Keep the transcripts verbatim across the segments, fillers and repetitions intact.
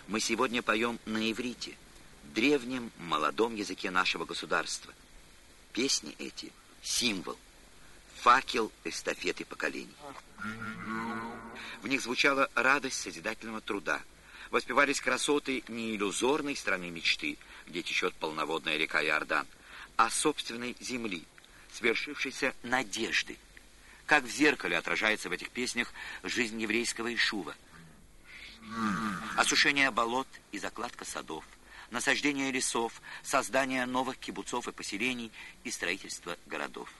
Мы сегодня поем на иврите, древнем молодом языке нашего государства. Песни эти — символ, факел эстафеты поколений. В них звучала радость созидательного труда, воспевались красоты не иллюзорной страны мечты, где течет полноводная река Иордан, а собственной земли, свершившейся надежды. Как в зеркале отражается в этих песнях жизнь еврейского ишува. Осушение болот и закладка садов, насаждение лесов, создание новых кибуцов и поселений и строительство городов.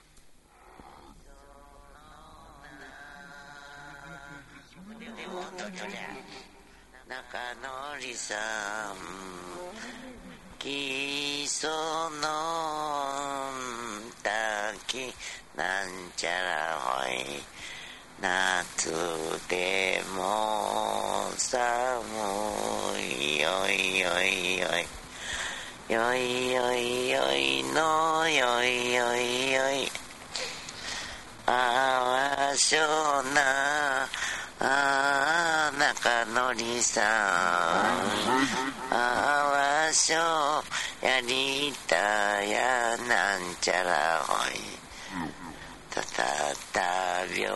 Natsu demo samui yoi yoi yoi yoi yoi yoi no yoi yoi yoi awashona nakanori-san awasho yarita ya nanchara hoi Tatatavyo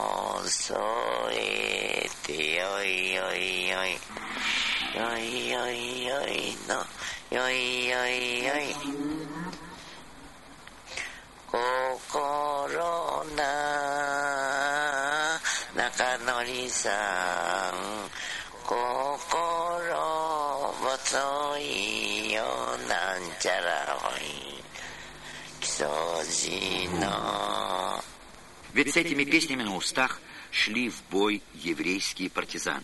soete yoi yoi yoi yoi yoi yoi no yoi yoi yoi kokoro na nakanori-san kokoro motsoi yo nanchara hoi kisojino. Ведь с этими песнями на устах шли в бой еврейские партизаны.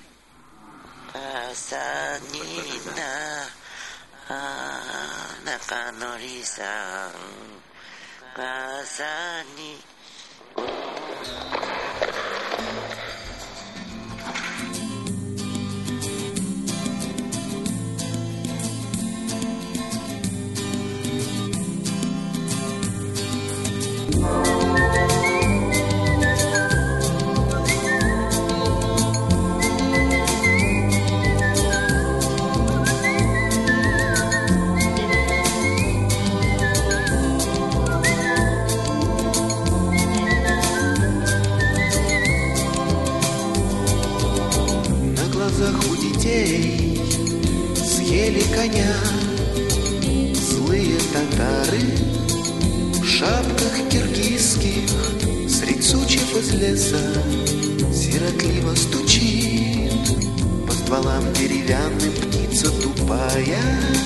Съели коня злые татары в шапках киргизских, средь сучьев из леса сиротливо стучит по стволам деревянным птица тупая.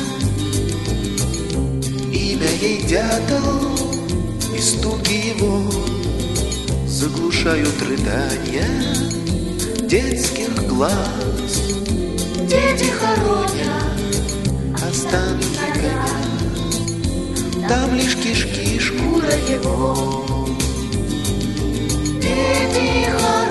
Имя ей дятел, и стуки его заглушают рыдания детских глаз. Дети хоронят останки коня, там лишь кишки, шкура его. Дети хоронят